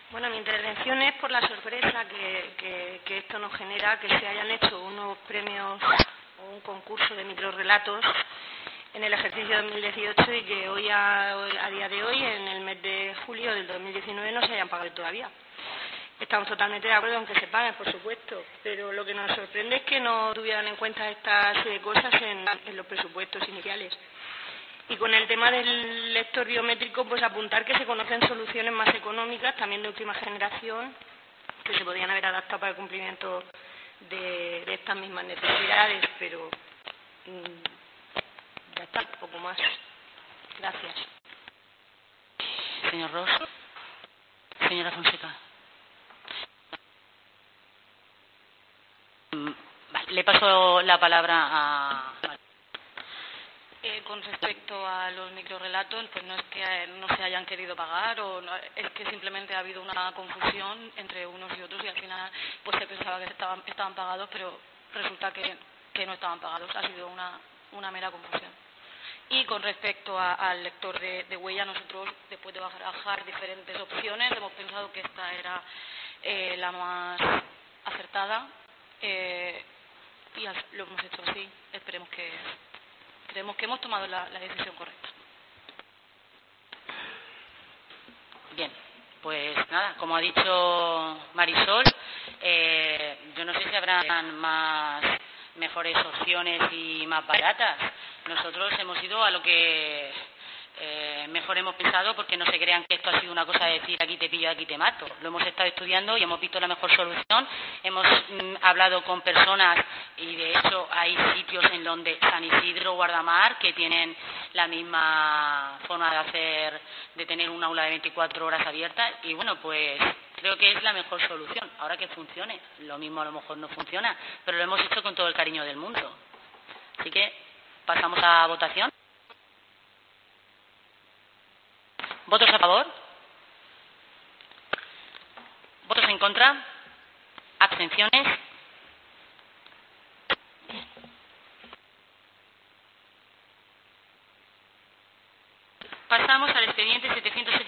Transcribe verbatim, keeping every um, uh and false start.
Bueno, mi intervención es por la sorpresa que, que, que esto nos genera, que se hayan hecho unos premios o un concurso de microrrelatos en el ejercicio dos mil dieciocho y que hoy a, a día de hoy, en el mes de julio del dos mil diecinueve, no se hayan pagado todavía. Estamos totalmente de acuerdo en que se paguen, por supuesto, pero lo que nos sorprende es que no tuvieran en cuenta estas eh, cosas en, en los presupuestos iniciales. Y con el tema del lector biométrico, pues apuntar que se conocen soluciones más económicas, también de última generación, que se podrían haber adaptado para el cumplimiento de, de estas mismas necesidades, pero mmm, ya está, poco más. Gracias. Señor Ros. Señora Fonseca. Vale, le paso la palabra a... Eh, con respecto a los microrelatos, pues no es que no se hayan querido pagar, o no, es que simplemente ha habido una confusión entre unos y otros y al final pues se pensaba que estaban, estaban pagados, pero resulta que, que no estaban pagados. Ha sido una, una mera confusión. Y con respecto a, al lector de, de huella, nosotros, después de barajar diferentes opciones, hemos pensado que esta era eh, la más acertada eh, y lo hemos hecho así. Esperemos que... Creemos que hemos tomado la, la decisión correcta. Bien, pues nada, como ha dicho Marisol, eh, yo no sé si habrán más mejores opciones y más baratas. Nosotros hemos ido a lo que eh, mejor hemos pensado, porque no se crean que esto ha sido una cosa de decir aquí te pillo, aquí te mato. Lo hemos estado estudiando y hemos visto la mejor solución. Hemos mm, hablado con personas y de hecho hay sitios en donde San Isidro, Guardamar, que tienen la misma forma de hacer, de tener un aula de veinticuatro horas abierta y bueno, pues creo que es la mejor solución. Ahora que funcione, lo mismo a lo mejor no funciona, pero lo hemos hecho con todo el cariño del mundo. Así que pasamos a votación. ¿Votos a favor? ¿Votos en contra? ¿Abstenciones? Pasamos al expediente setecientos setenta